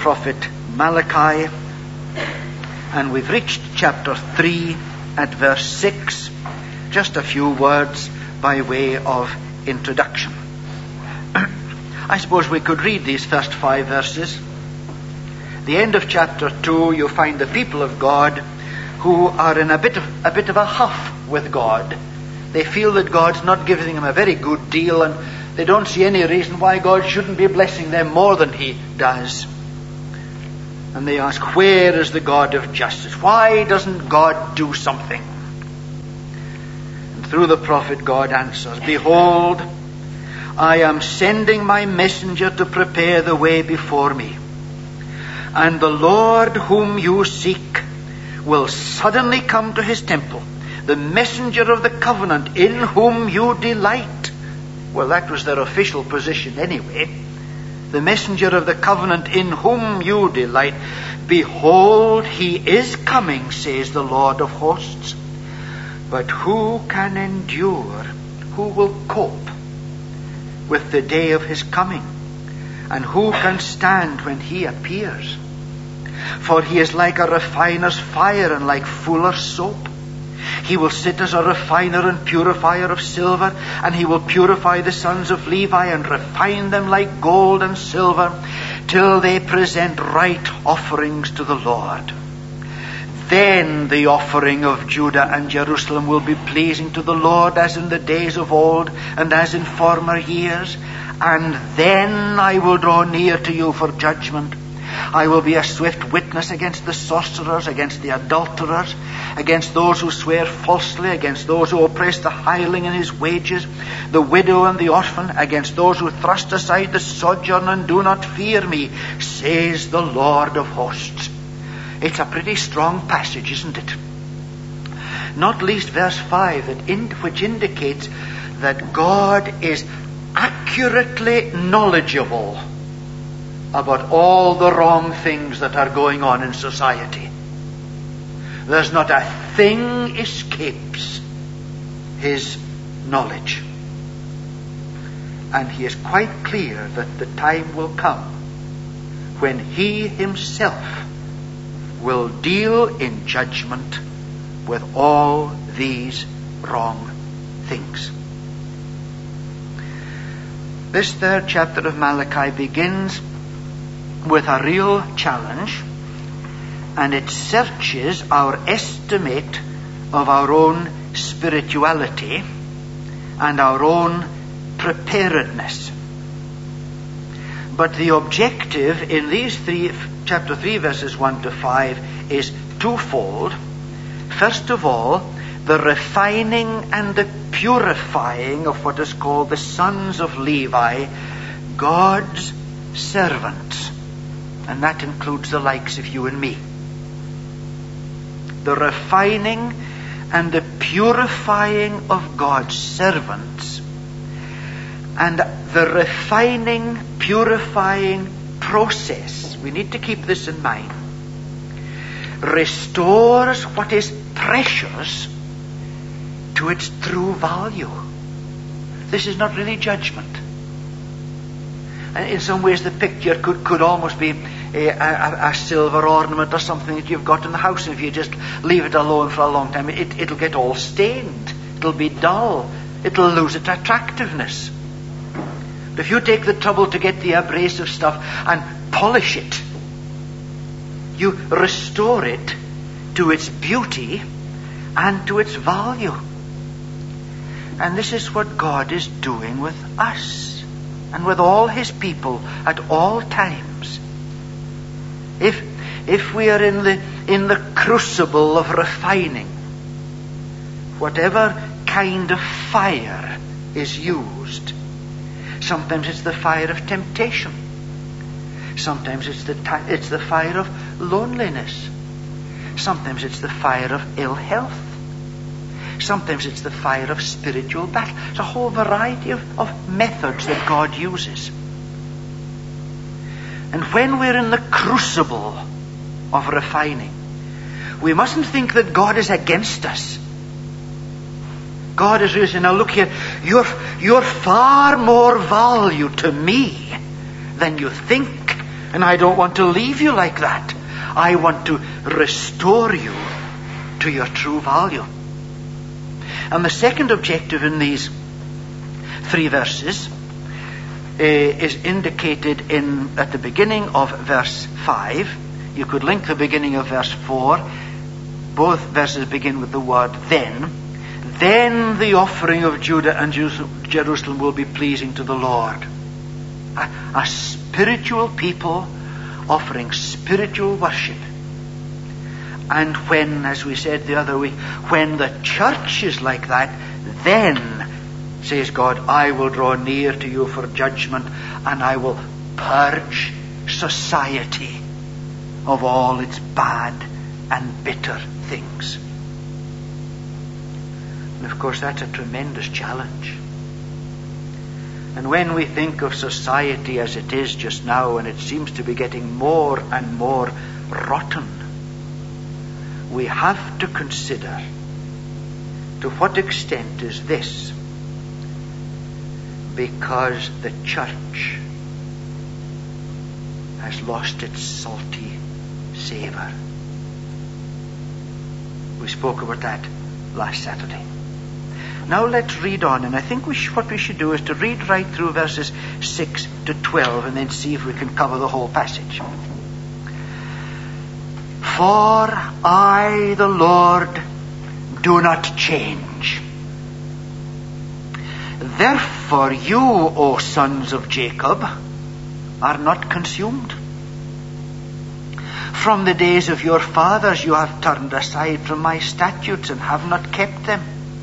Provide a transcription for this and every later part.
prophet Malachi, and we've reached chapter 3 at verse 6. Just a few words by way of introduction. I suppose we could read these first 5 verses. The end of chapter 2, you find the people of God who are in a bit of a huff with God. They feel that God's not giving them a very good deal, and they don't see any reason why God shouldn't be blessing them more than He does. And they ask, where is the God of justice? Why doesn't God do something? And through the prophet, God answers, behold, I am sending my messenger to prepare the way before me. And the Lord whom you seek will suddenly come to His temple, the messenger of the covenant in whom you delight. Well, that was their official position anyway. The messenger of the covenant in whom you delight. Behold, He is coming, says the Lord of hosts. But who can endure? Who will cope with the day of His coming? And who can stand when He appears? For He is like a refiner's fire and like fuller's soap. He will sit as a refiner and purifier of silver, and He will purify the sons of Levi and refine them like gold and silver, till they present right offerings to the Lord. Then the offering of Judah and Jerusalem will be pleasing to the Lord, as in the days of old and as in former years. And then I will draw near to you for judgment. I will be a swift witness against the sorcerers, against the adulterers, against those who swear falsely, against those who oppress the hireling in his wages, the widow and the orphan, against those who thrust aside the sojourner and do not fear me, says the Lord of hosts. It's a pretty strong passage, isn't it? Not least verse 5, which indicates that God is accurately knowledgeable about all the wrong things that are going on in society. There's not a thing escapes His knowledge. And He is quite clear that the time will come when He Himself will deal in judgment with all these wrong things. This 3rd chapter of Malachi begins with a real challenge, and it searches our estimate of our own spirituality and our own preparedness. But the objective in these chapter 3 verses 1 to 5 is twofold. First of all, the refining and the purifying of what is called the sons of Levi, God's servants. And that includes the likes of you and me. The refining and the purifying of God's servants. And the refining, purifying process, we need to keep this in mind, restores what is precious to its true value. This is not really judgment. And in some ways the picture could almost be a silver ornament or something that you've got in the house, and if you just leave it alone for a long time, it'll get all stained. It'll be dull. It'll lose its attractiveness. But if you take the trouble to get the abrasive stuff and polish it, you restore it to its beauty and to its value. And this is what God is doing with us and with all His people at all times. If we are in the crucible of refining, whatever kind of fire is used, sometimes it's the fire of temptation, sometimes it's the fire of loneliness, sometimes it's the fire of ill health, sometimes it's the fire of spiritual battle. It's a whole variety of methods that God uses. And when we're in the crucible of refining, we mustn't think that God is against us. God is really saying, now look here, you're far more value to me than you think, And I don't want to leave you like that. I want to restore you to your true value. And the second objective in these 3 verses is indicated at the beginning of verse 5. You could link the beginning of verse 4. Both verses begin with the word then. Then the offering of Judah and Jerusalem will be pleasing to the Lord. A spiritual people offering spiritual worship. And when, as we said the other week, when the church is like that, then, says God, I will draw near to you for judgment, and I will purge society of all its bad and bitter things. And of course that's a tremendous challenge. And when we think of society as it is just now, and it seems to be getting more and more rotten, we have to consider to what extent is this because the church has lost its salty savour. We spoke about that last Saturday. Now let's read on, and I think what we should do is to read right through verses 6 to 12 and then see if we can cover the whole passage. For I, the Lord, do not change. Therefore you, O sons of Jacob, are not consumed. From the days of your fathers you have turned aside from my statutes and have not kept them.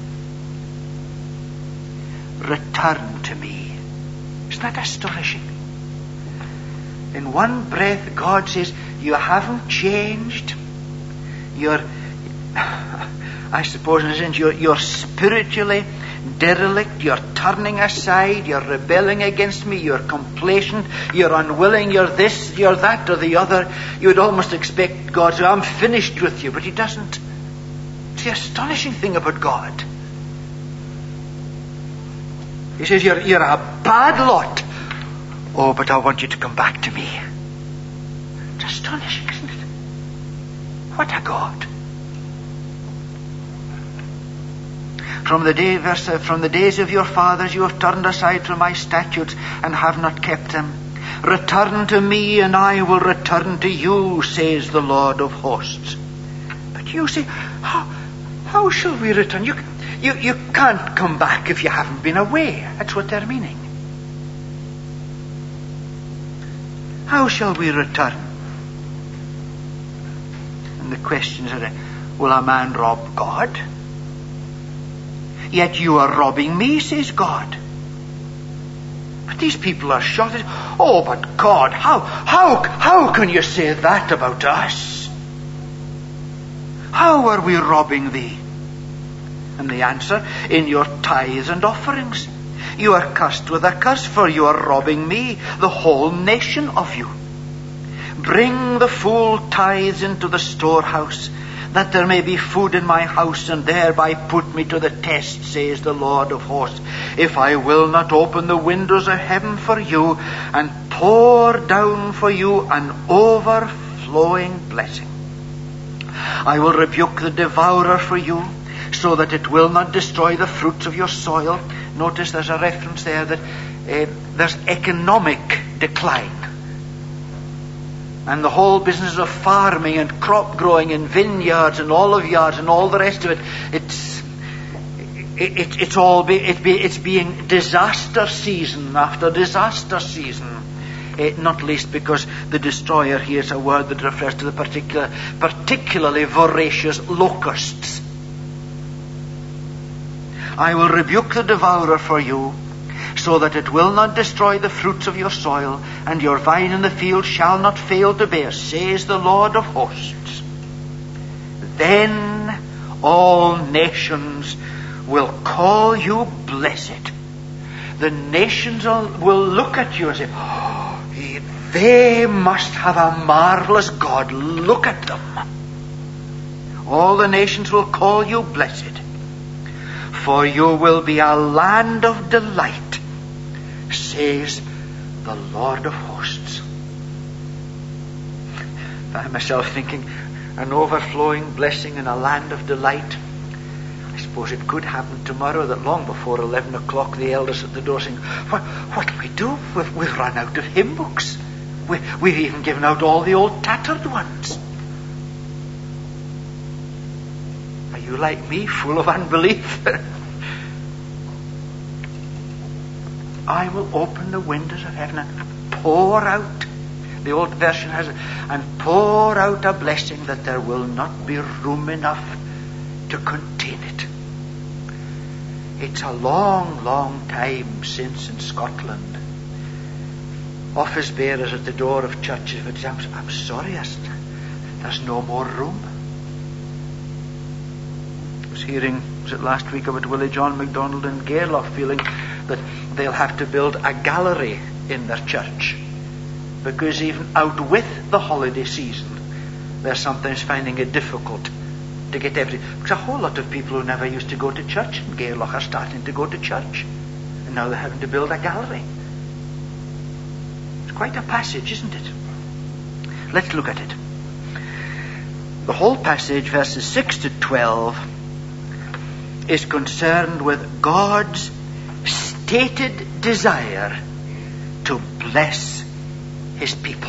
Return to me. Isn't that astonishing? In one breath, God says, you haven't changed. You're, I suppose in a sense, you're spiritually derelict. You're turning aside. You're rebelling against me. You're complacent. You're unwilling. You're this, you're that, or the other. You would almost expect God to say, I'm finished with you. But he doesn't. It's the astonishing thing about God. He says, you're a bad lot. Oh, but I want you to come back to me. It's astonishing, isn't it? What a God. From the days of your fathers you have turned aside from my statutes and have not kept them. Return to me and I will return to you, says the Lord of hosts. But you say, how shall we return? You can't come back if you haven't been away. That's what they're meaning. How shall we return? And the questions are, will a man rob God? Yet you are robbing me, says God. But these people are shocked. Oh, but God, how can you say that about us? How are we robbing thee? And the answer, in your tithes and offerings. You are cursed with a curse, for you are robbing me, the whole nation of you. Bring the full tithes into the storehouse, that there may be food in my house, and thereby put me to the test, says the Lord of hosts, if I will not open the windows of heaven for you, and pour down for you an overflowing blessing. I will rebuke the devourer for you, so that it will not destroy the fruits of your soil. Notice there's a reference there that there's economic decline. And the whole business of farming and crop growing and vineyards and olive yards and all the rest of it, it's being disaster season after disaster season. Not least because the destroyer here is a word that refers to the particularly voracious locusts. I will rebuke the devourer for you, so that it will not destroy the fruits of your soil, and your vine in the field shall not fail to bear, says the Lord of hosts. Then all nations will call you blessed. The nations will look at you and say, oh, they must have a marvelous God. Look at them. All the nations will call you blessed. For you will be a land of delight, says the Lord of hosts. find myself thinking, an overflowing blessing in a land of delight. I suppose it could happen tomorrow that long before 11 o'clock the elders at the door saying, what do we do? We've run out of hymn books. We've even given out all the old tattered ones. Are you like me, full of unbelief? I will open the windows of heaven and pour out, the old version has it, and pour out a blessing that there will not be room enough to contain it. It's a long, long time since in Scotland office bearers at the door of churches would say, I'm sorry, there's no more room. I was hearing, was it last week, about Willie John MacDonald in Gairloch feeling that they'll have to build a gallery in their church because even out with the holiday season they're sometimes finding it difficult to get everything. Because a whole lot of people who never used to go to church in Gairloch are starting to go to church, and now they're having to build a gallery. It's quite a passage, isn't it? Let's look at it. The whole passage, verses 6 to 12, is concerned with God's stated desire to bless his people.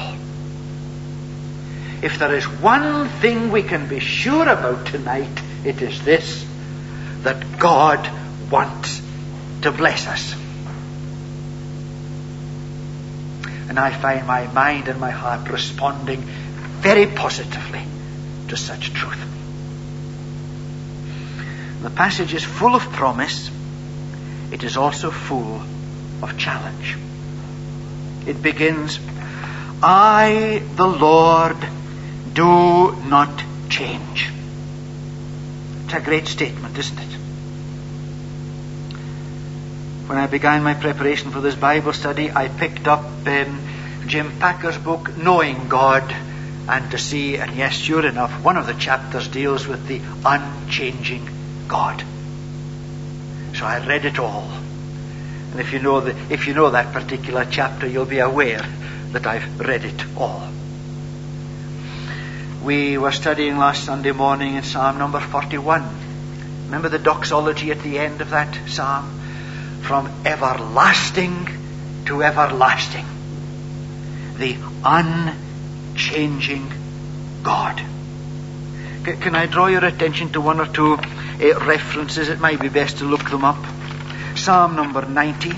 If there is one thing we can be sure about tonight, it is this, that God wants to bless us. And I find my mind and my heart responding very positively to such truth. The passage is full of promise. It is also full of challenge. It begins, I, the Lord, do not change. It's a great statement, isn't it? When I began my preparation for this Bible study, I picked up Jim Packer's book, Knowing God, and to see, and yes, sure enough, one of the chapters deals with the unchanging God. So I read it all. And if you know that particular chapter, you'll be aware that I've read it all. We were studying last Sunday morning in Psalm number 41. Remember the doxology at the end of that psalm? From everlasting to everlasting. The unchanging God. Can I draw your attention to one or two references? It might be best to look them up. Psalm number 90.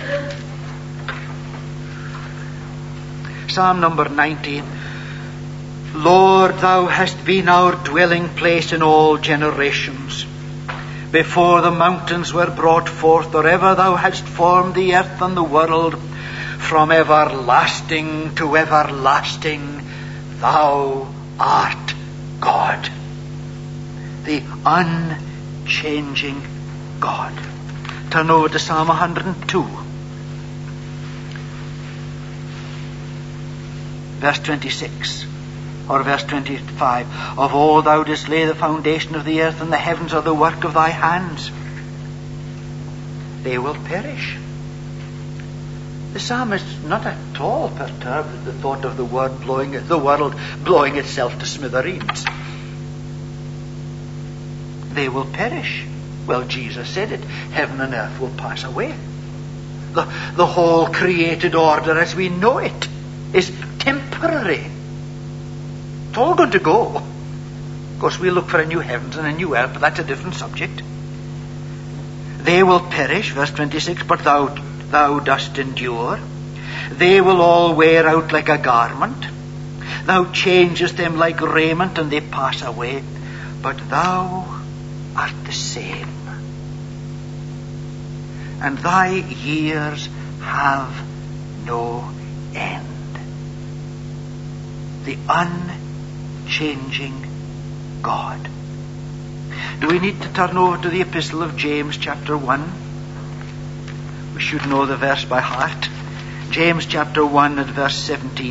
Psalm number 90. Lord, thou hast been our dwelling place in all generations. Before the mountains were brought forth, or ever thou hadst formed the earth and the world, from everlasting to everlasting, thou art God. The unchanging God. Turn over to Psalm 102. Verse 26. Or verse 25. Of old thou didst lay the foundation of the earth, and the heavens are the work of thy hands. They will perish. The psalmist is not at all perturbed at the thought of the world blowing itself to smithereens. They will perish. Well, Jesus said it. Heaven and earth will pass away. The whole created order as we know it is temporary. It's all going to go. Of course, we look for a new heavens and a new earth, but that's a different subject. They will perish, verse 26, but thou dost endure. They will all wear out like a garment. Thou changest them like raiment, and they pass away. But thou art the same. And thy years have no end. The unchanging God. Do we need to turn over to the epistle of James chapter 1? We should know the verse by heart. James chapter 1 at verse 17.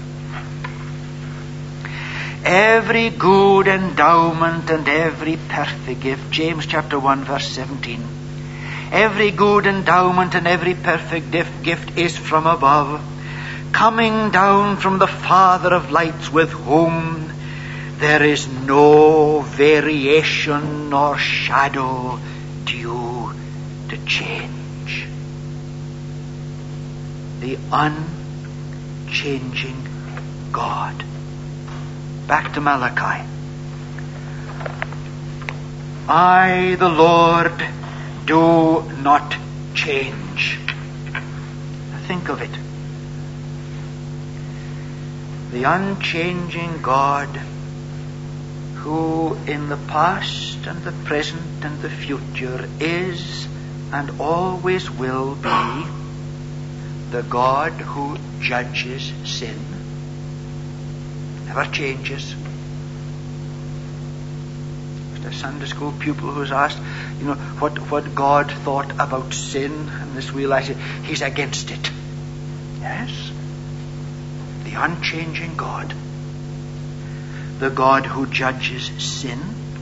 Every good endowment and every perfect gift. James chapter 1 verse 17. Every good endowment and every perfect gift is from above, coming down from the Father of lights, with whom there is no variation nor shadow due to change. The unchanging God. Back to Malachi. I, the Lord, do not change. Think of it. The unchanging God, who in the past and the present and the future is and always will be the God who judges sin, never changes. A Sunday school pupil who was asked, what God thought about sin, and this realized he's against it. Yes, the unchanging God, the God who judges sin,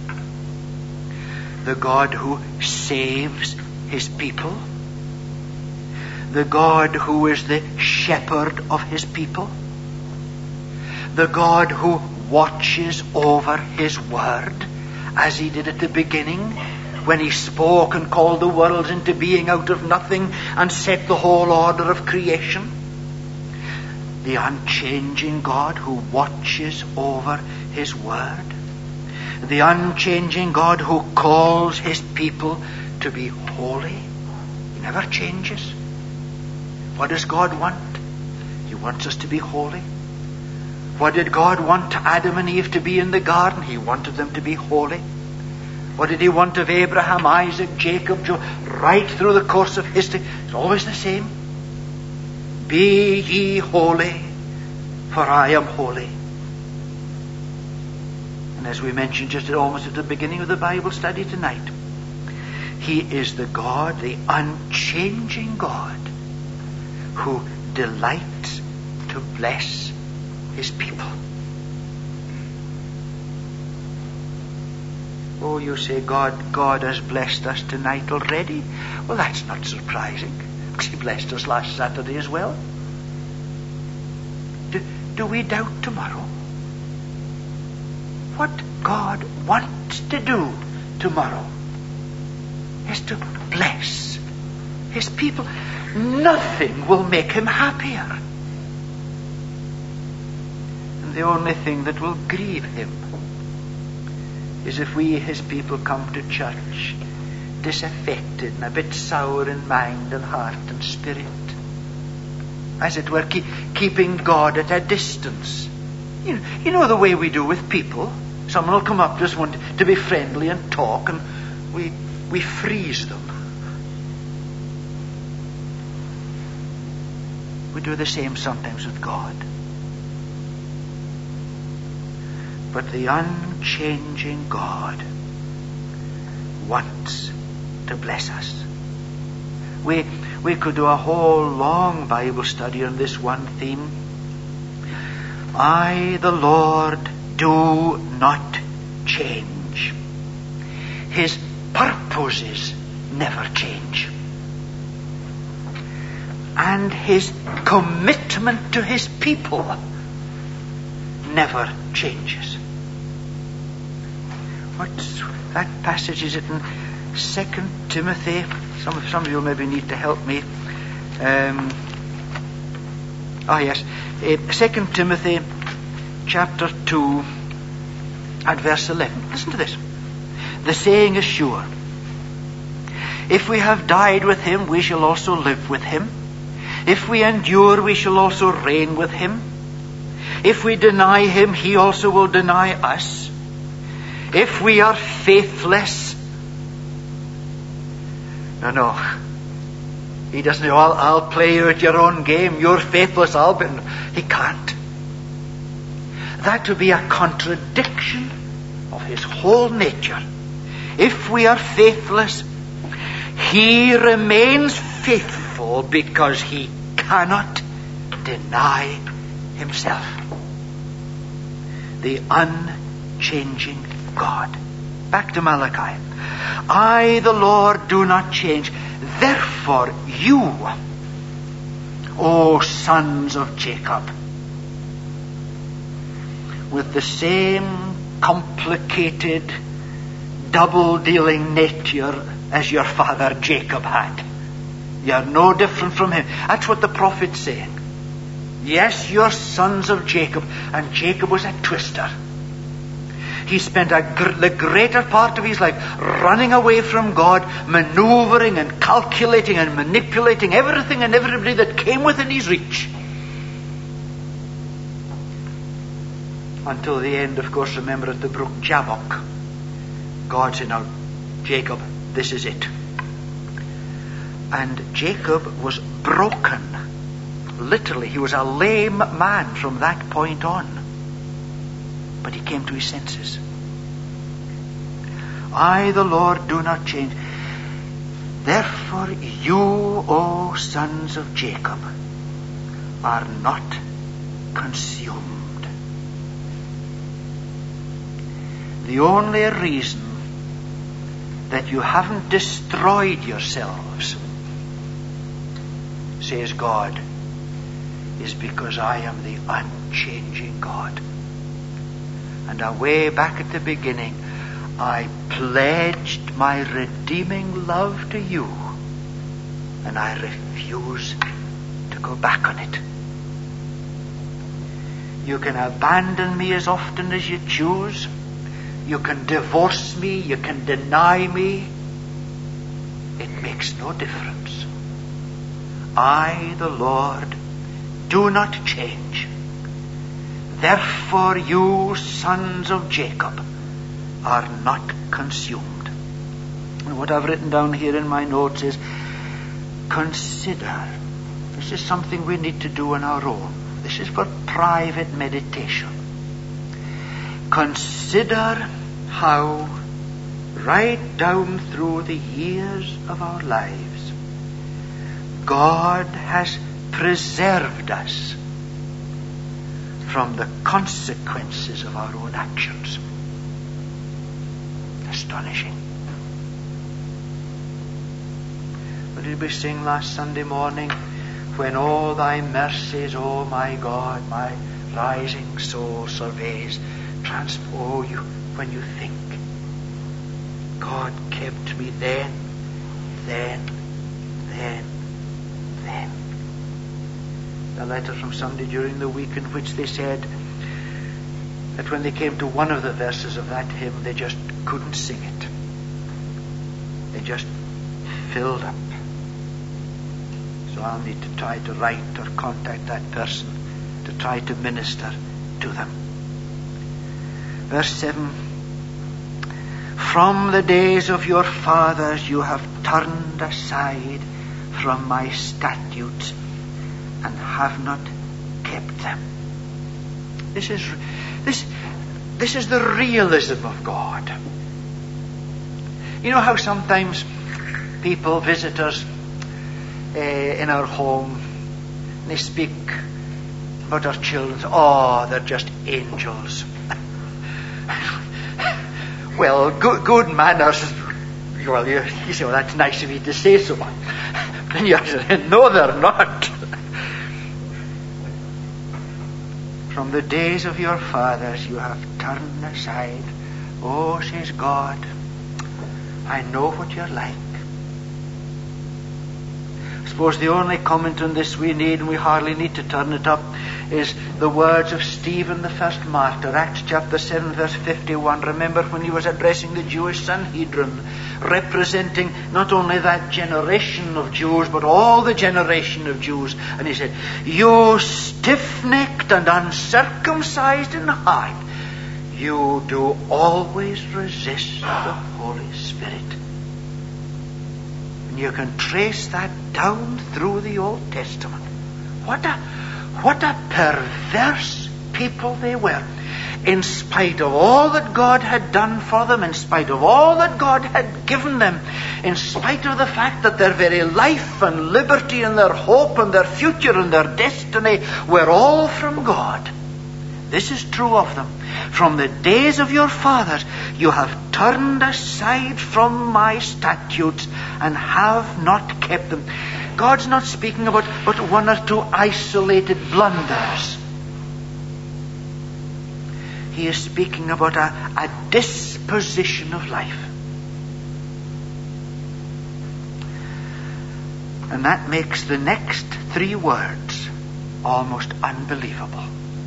the God who saves his people, the God who is the shepherd of his people, the God who watches over his word, as he did at the beginning, when he spoke and called the worlds into being out of nothing and set the whole order of creation. The unchanging God who watches over his word. The unchanging God who calls his people to be holy. He never changes. What does God want? He wants us to be holy. What did God want Adam and Eve to be in the garden? He wanted them to be holy. What did he want of Abraham, Isaac, Jacob, Job? Right through the course of history, it's always the same. Be ye holy, for I am holy. And as we mentioned just almost at the beginning of the Bible study tonight, he is the God, the unchanging God, who delights to bless his people. Oh, you say God has blessed us tonight already. Well, that's not surprising, because he blessed us last Saturday as well. Do we doubt tomorrow? What God wants to do tomorrow is to bless his people. Nothing will make him happier. And the only thing that will grieve him is if we, his people, come to church disaffected and a bit sour in mind and heart and spirit. As it were, keeping God at a distance. You know the way we do with people. Someone will come up to us, want to be friendly and talk, and we freeze them. We do the same sometimes with God. But the unchanging God wants to bless us. We could do a whole long Bible study on this one theme. I, the Lord, do not change. His purposes never change. And his commitment to his people never changes. What's that passage? Is it in 2 Timothy? Some of you maybe need to help me. Yes. 2 Timothy chapter 2 and verse 11. Listen to this. The saying is sure. If we have died with him, we shall also live with him. If we endure, we shall also reign with him. If we deny him, he also will deny us. If we are faithless... No. He doesn't say, I'll play you at your own game. You're faithless, I'll be... He can't. That would be a contradiction of his whole nature. If we are faithless, he remains faithful because he cannot deny himself. The unchanging God. Back to Malachi. I, the Lord, do not change. Therefore, you O sons of Jacob. With the same complicated, double-dealing nature as your father Jacob had. You're no different from him. That's what the prophet's saying. Yes, you're sons of Jacob. And Jacob was a twister. He spent the greater part of his life running away from God, maneuvering and calculating and manipulating everything and everybody that came within his reach. Until the end, of course, remember at the brook Jabbok, God said, now, Jacob, this is it. And Jacob was broken. Literally, he was a lame man from that point on. But he came to his senses. I, the Lord, do not change. Therefore, you, O sons of Jacob, are not consumed. The only reason that you haven't destroyed yourselves, says God, is because I am the unchanging God. And away back at the beginning, I pledged my redeeming love to you, and I refuse to go back on it. You can abandon me as often as you choose. You can divorce me. You can deny me. It makes no difference. I, the Lord, do not change. Therefore, you sons of Jacob are not consumed. And what I've written down here in my notes is, consider. This is something we need to do on our own. This is for private meditation. Consider how, right down through the years of our lives, God has preserved us from the consequences of our own actions. Astonishing. What did we sing last Sunday morning? When all thy mercies, O my God, my rising soul surveys. Oh, you, when you think, God kept me then. A letter from somebody during the week in which they said that when they came to one of the verses of that hymn, they just couldn't sing it. They just filled up. So I'll need to try to write or contact that person to try to minister to them. Verse 7. From the days of your fathers you have turned aside from my statutes and have not kept them. This is the realism of God. You know how sometimes people, visitors in our home, they speak about our children. Oh, they're just angels. Well, good manners. Well, you say, well, that's nice of you to say so. Then you say, no, they're not. From the days of your fathers you have turned aside. Oh, says God, I know what you're like. I suppose the only comment on this we need, and we hardly need to turn it up, is the words of Stephen, the first martyr, Acts chapter 7, verse 51. Remember when he was addressing the Jewish Sanhedrin, representing not only that generation of Jews, but all the generation of Jews. And he said, you stiff-necked and uncircumcised in heart, you do always resist the Holy Spirit. And you can trace that down through the Old Testament. What a perverse people they were. In spite of all that God had done for them, in spite of all that God had given them, in spite of the fact that their very life and liberty and their hope and their future and their destiny were all from God. This is true of them. From the days of your fathers, you have turned aside from my statutes and have not kept them. God's not speaking about but one or two isolated blunders. He is speaking about a disposition of life. And that makes the next 3 words almost unbelievable.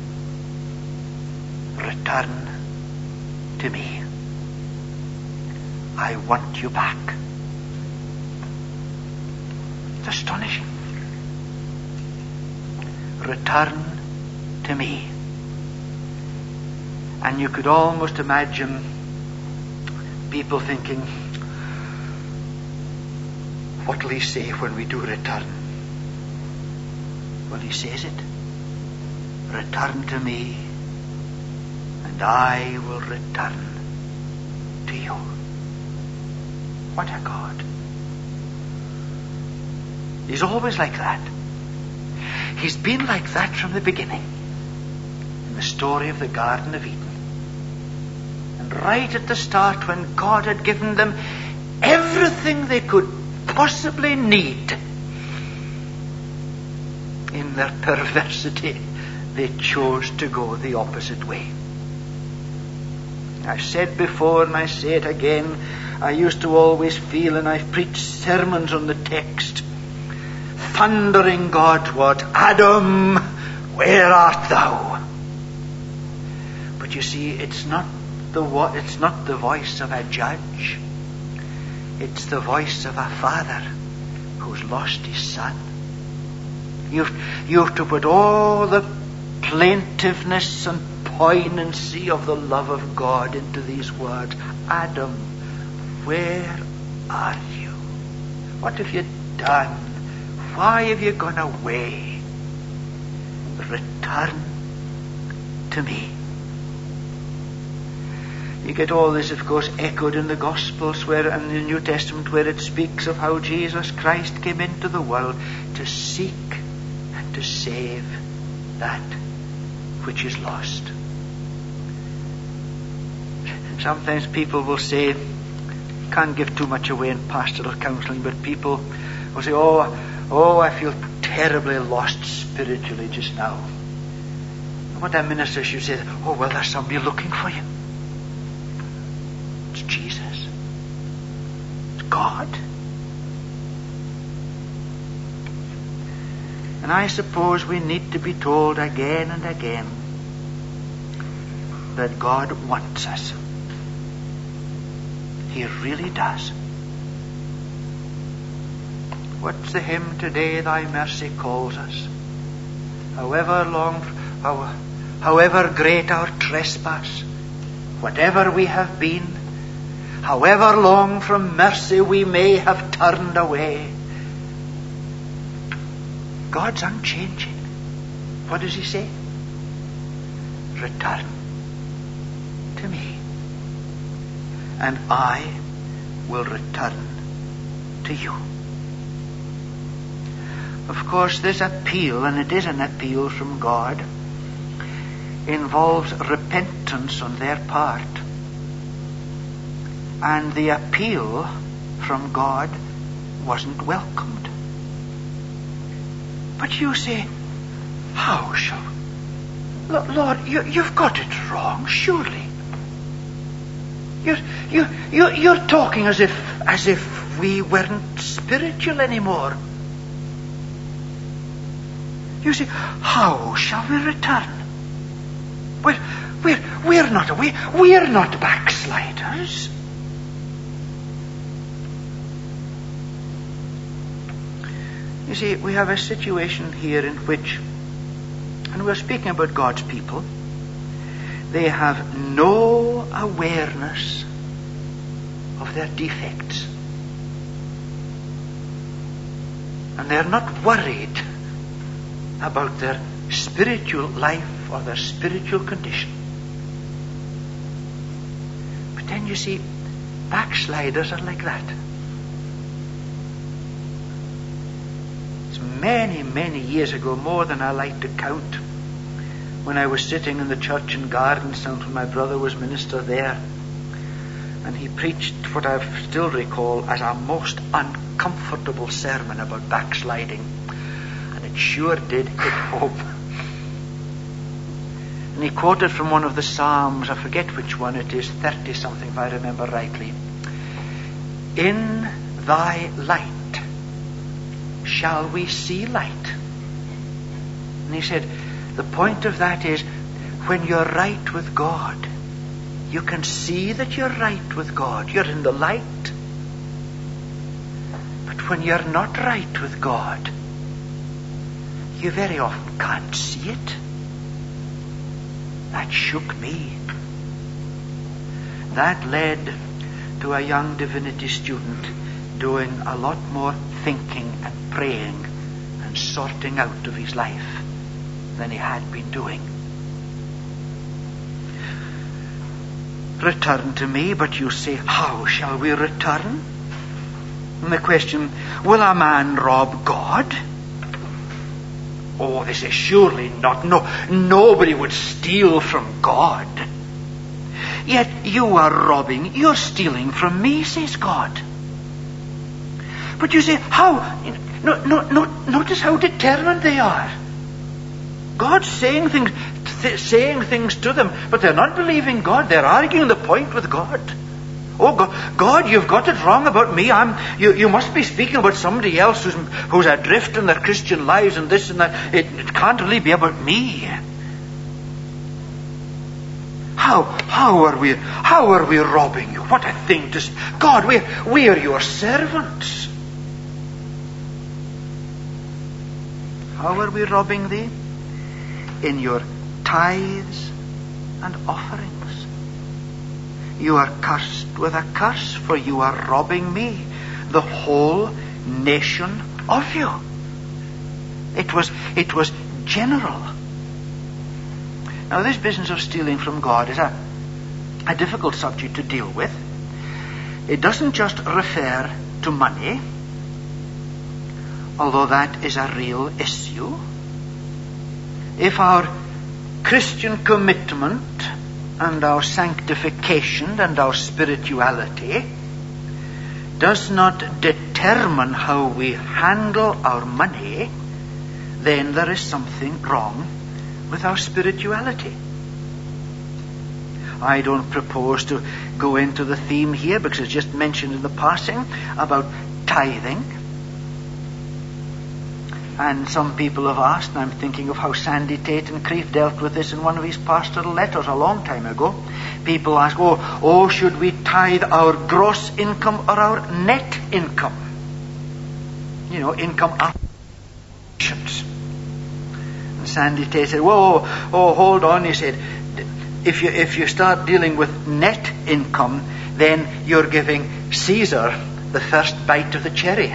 Return to me. I want you back. It's astonishing. Return to me. And you could almost imagine people thinking, what will he say when we do return? Well, he says it. Return to me, and I will return to you. What a God. He's always like that. He's been like that from the beginning. In the story of the Garden of Eden. And right at the start, when God had given them everything they could possibly need, in their perversity, they chose to go the opposite way. I've said before, and I say it again, I used to always feel, and I've preached sermons on the text, thundering Godward, Adam, where art thou? But you see, it's not the voice of a judge. It's the voice of a father who's lost his son. You have to put all the plaintiveness and poignancy of the love of God into these words. Adam, where are you? What have you done? Why have you gone away? Return to me. You get all this, of course, echoed in the Gospels, where in the New Testament, where it speaks of how Jesus Christ came into the world to seek and to save that which is lost. Sometimes people will say, can't give too much away in pastoral counseling, but people will say, oh, I feel terribly lost spiritually just now. And what that minister should say, oh, well, there's somebody looking for you. It's Jesus. It's God. And I suppose we need to be told again and again that God wants us. He really does. What's the hymn today? Thy mercy calls us. However great our trespass, whatever we have been, however long from mercy we may have turned away, God's unchanging. What does he say? Return to me, and I will return to you. Of course, this appeal, and it is an appeal from God, involves repentance on their part. And the appeal from God wasn't welcomed. But you say, how shall... Lord, you've got it wrong, surely. You're talking as if we weren't spiritual anymore. You say, how shall we return? We're not backsliders. You see, we have a situation here in which, and we're speaking about God's people, they have no awareness of their defects. And they're not worried about their spiritual life or their spiritual condition. But then you see, backsliders are like that. It's many, many years ago, more than I like to count, when I was sitting in the church in Gardenstown when my brother was minister there. And he preached what I still recall as a most uncomfortable sermon about backsliding. And it sure did hit home. And he quoted from one of the Psalms, I forget which one it is, 30-something if I remember rightly. In thy light shall we see light. And he said, the point of that is, when you're right with God, you can see that you're right with God. You're in the light. But when you're not right with God, you very often can't see it. That shook me. That led to a young divinity student doing a lot more thinking and praying and sorting out of his life than he had been doing. Return to me, but you say, how shall we return? And the question, will a man rob God? Oh, this is surely not. No, nobody would steal from God. Yet you are robbing, you're stealing from me, says God. But you say, how? Notice how determined they are. God's saying things to them, but they're not believing God. They're arguing the point with God. Oh, God, you've got it wrong about me. You must be speaking about somebody else who's adrift in their Christian lives and this and that. It can't really be about me. How are we robbing you? What a thing to say. God, we are your servants. How are we robbing thee? In your tithes and offerings. You are cursed with a curse, for you are robbing me, the whole nation of you. It was general. Now, this business of stealing from God is a difficult subject to deal with. It doesn't just refer to money, although that is a real issue. If our Christian commitment and our sanctification and our spirituality does not determine how we handle our money, then there is something wrong with our spirituality. I don't propose to go into the theme here because it's just mentioned in the passing about tithing. And some people have asked, and I'm thinking of how Sandy Tate and Crieff dealt with this in one of his pastoral letters a long time ago. People ask, oh, should we tithe our gross income or our net income? You know, income after. And Sandy Tate said, hold on, he said, if you start dealing with net income, then you're giving Caesar the first bite of the cherry.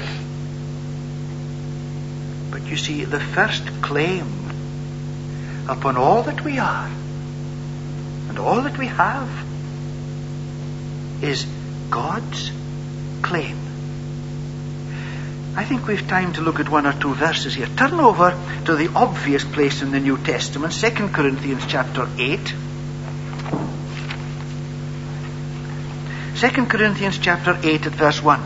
But you see, the first claim upon all that we are and all that we have is God's claim. I think we've time to look at one or two verses here. Turn over to the obvious place in the New Testament, 2 Corinthians chapter 8. 2 Corinthians chapter 8 at verse 1.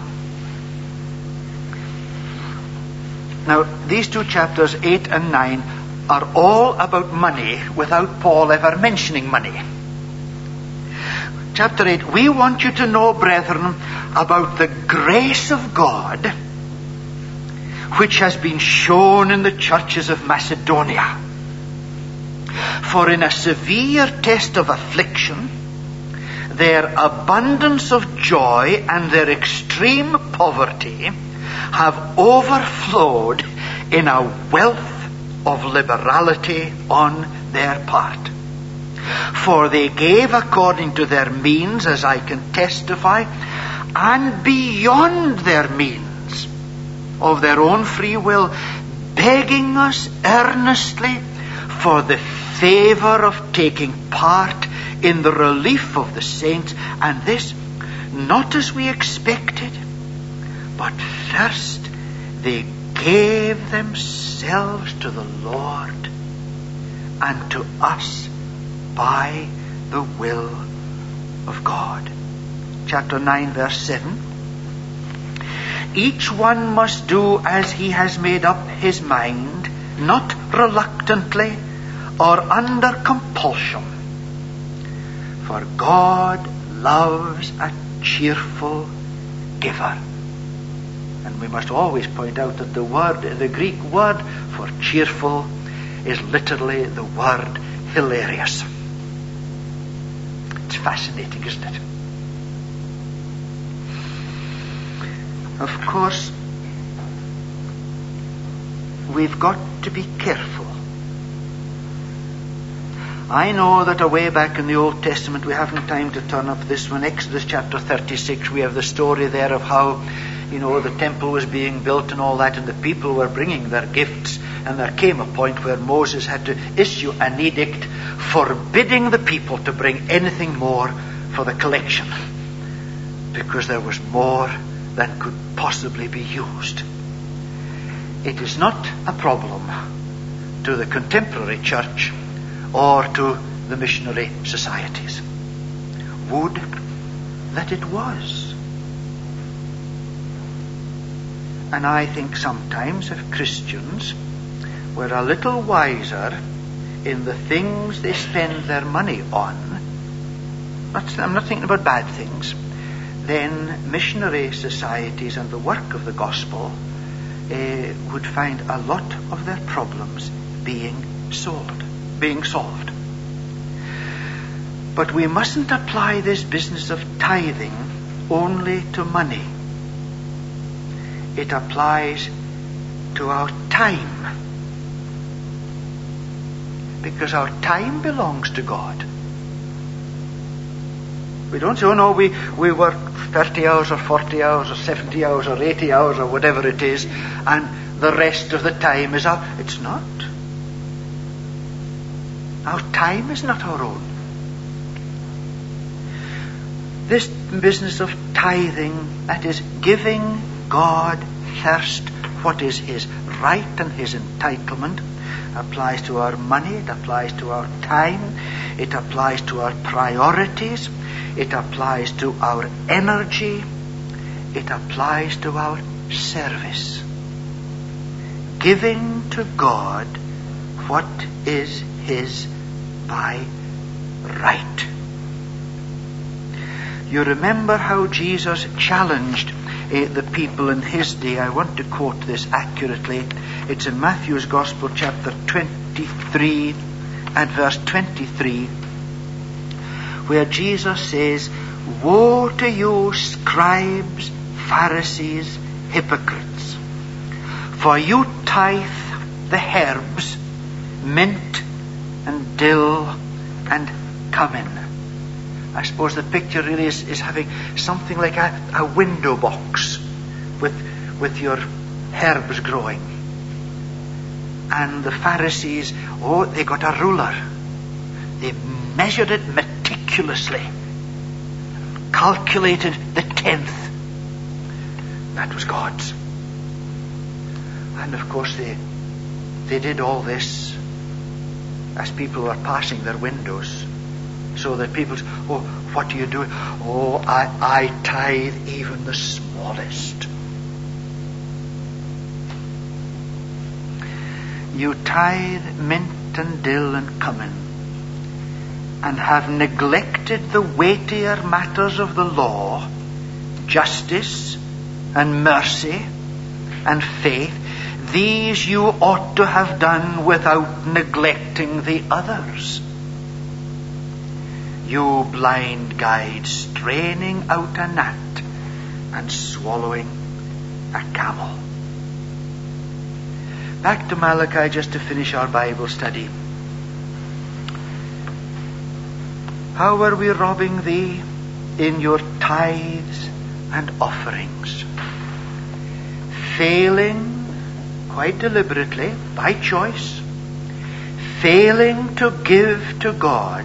Now, these two chapters, 8 and 9, are all about money without Paul ever mentioning money. Chapter 8, we want you to know, brethren, about the grace of God which has been shown in the churches of Macedonia. For in a severe test of affliction, their abundance of joy and their extreme poverty have overflowed in a wealth of liberality on their part. For they gave according to their means, as I can testify, and beyond their means, of their own free will, begging us earnestly for the favor of taking part in the relief of the saints, and this not as we expected, but first they gave themselves to the Lord and to us by the will of God. chapter 9, verse 7. Each one must do as he has made up his mind, not reluctantly or under compulsion. For God loves a cheerful giver. And we must always point out that the Greek word for cheerful is literally the word hilarious. It's fascinating, isn't it? Of course, we've got to be careful. I know that away back in the Old Testament, we haven't time to turn up this one, Exodus chapter 36, we have the story there of how, the temple was being built and all that, and the people were bringing their gifts, and there came a point where Moses had to issue an edict forbidding the people to bring anything more for the collection, because there was more than could possibly be used. It is not a problem to the contemporary church or to the missionary societies. Would that it was. And I think sometimes if Christians were a little wiser in the things they spend their money on, I'm not thinking about bad things, then missionary societies and the work of the gospel would find a lot of their problems being solved. But we mustn't apply this business of tithing only to money. It applies to our time, because our time belongs to God. We don't say, oh no, we work 30 hours or 40 hours or 70 hours or 80 hours or whatever it is, and the rest of the time is our... It's not. Our time is not our own. This business of tithing, that is giving God first what is his right and his entitlement, applies to our money, it applies to our time, it applies to our priorities, it applies to our energy, it applies to our service. Giving to God what is his by right. You remember how Jesus challenged the people in his day. I want to quote this accurately. It's in Matthew's Gospel, chapter 23 and verse 23, where Jesus says, "Woe to you, scribes, Pharisees, hypocrites, for you tithe the herbs, mint and dill and cumin." I suppose the picture really is having something like a window box with your herbs growing. And the Pharisees, they got a ruler. They measured it meticulously, calculated the tenth. That was God's. And of course they did all this as people were passing their windows, so that people say, "Oh, what do you do?" "Oh, I tithe even the smallest." You tithe mint and dill and cumin, and have neglected the weightier matters of the law, justice and mercy and faith. These you ought to have done without neglecting the others. You blind guides, straining out a gnat and swallowing a camel. Back to Malachi just to finish our Bible study. How are we robbing thee? In your tithes and offerings. Failing, quite deliberately, by choice, failing to give to God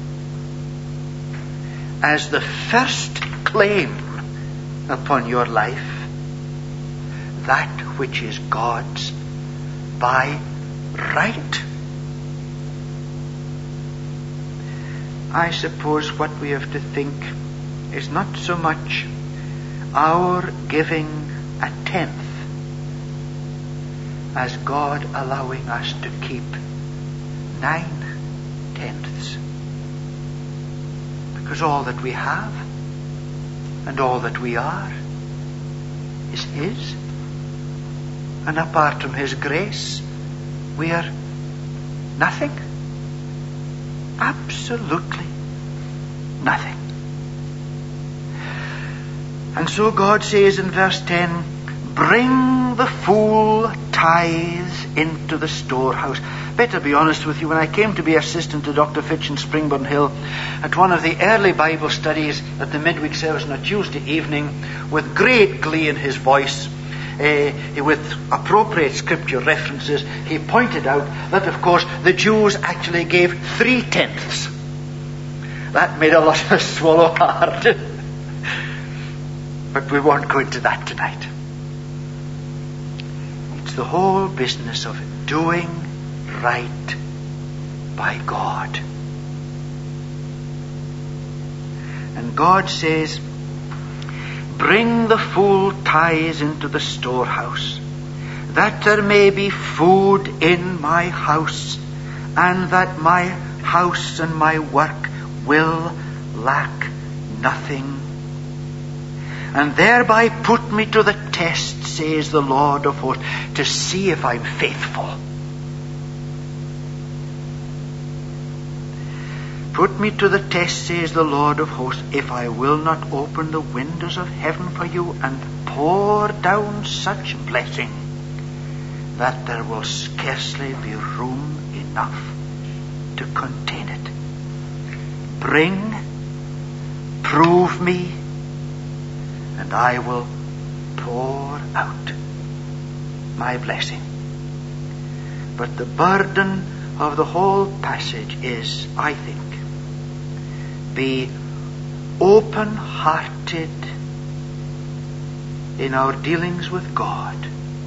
as the first claim upon your life that which is God's by right. I suppose what we have to think is not so much our giving a tenth as God allowing us to keep 9/10. Because all that we have and all that we are is His. And apart from His grace, we are nothing. Absolutely nothing. And so God says in verse 10, bring the full tithes into the storehouse. Better be honest with you, when I came to be assistant to Dr. Fitch in Springburn Hill, at one of the early Bible studies at the midweek service on a Tuesday evening, with great glee in his voice, with appropriate scripture references, he pointed out that, of course, the Jews actually gave 3/10. That made a lot of us swallow hard. But we won't go into that tonight. It's the whole business of doing right by God. And God says, bring the full tithes into the storehouse, that there may be food in my house, and that my house and my work will lack nothing. And thereby put me to the test, says the Lord of hosts, to see if I'm faithful. Put me to the test, says the Lord of hosts, if I will not open the windows of heaven for you and pour down such blessing that there will scarcely be room enough to contain it. Bring, prove me, and I will pour out my blessing. But the burden of the whole passage is, I think, be open-hearted in our dealings with God,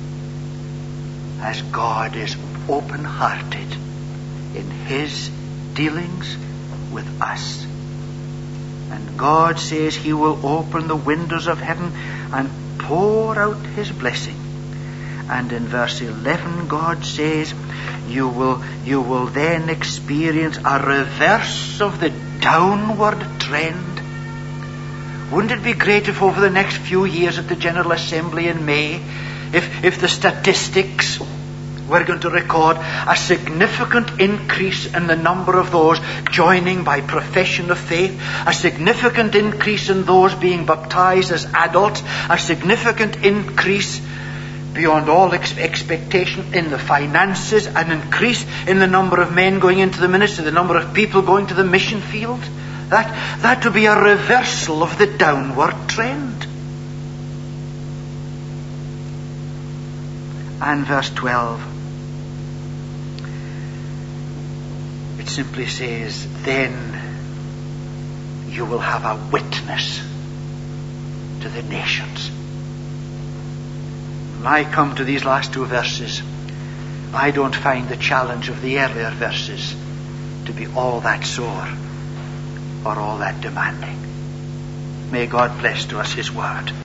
as God is open-hearted in His dealings with us. And God says He will open the windows of heaven and pour out His blessing. And in verse 11 God says you will then experience a reverse of the downward trend. Wouldn't it be great if over the next few years at the General Assembly in May, if the statistics were going to record a significant increase in the number of those joining by profession of faith, a significant increase in those being baptized as adults, a significant increase beyond all expectation in the finances, an increase in the number of men going into the ministry, the number of people going to the mission field. That would be a reversal of the downward trend. And verse 12, it simply says, then you will have a witness to the nations. When I come to these last two verses, I don't find the challenge of the earlier verses to be all that sore or all that demanding. May God bless to us His word.